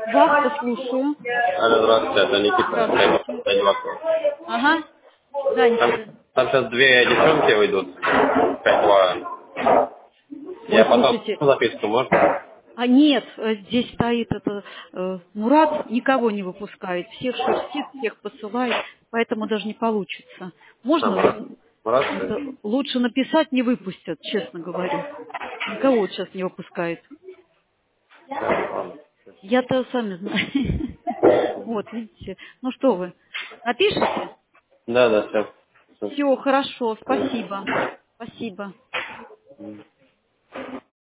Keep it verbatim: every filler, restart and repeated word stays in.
Вас послушаю. Алло, здравствуйте, это Никита. Здравствуйте. Пять два. Ага. Там, Заняты. там сейчас две девчонки выйдут. Пять два. Я Ой, потом слушайте, записку, можно? а нет, э, здесь стоит это э, Мурат, никого не выпускает, всех шерстит, всех посылает, поэтому даже не получится. А, Можно Мурат? м, Мурат, что это, ли? лучше написать, не выпустят, честно говорю. Никого вот сейчас не выпускает. Так, ладно. Я-то сами знаю. Вот, видите. Ну что вы, напишите? Да, да, все. Все, хорошо, спасибо. Спасибо.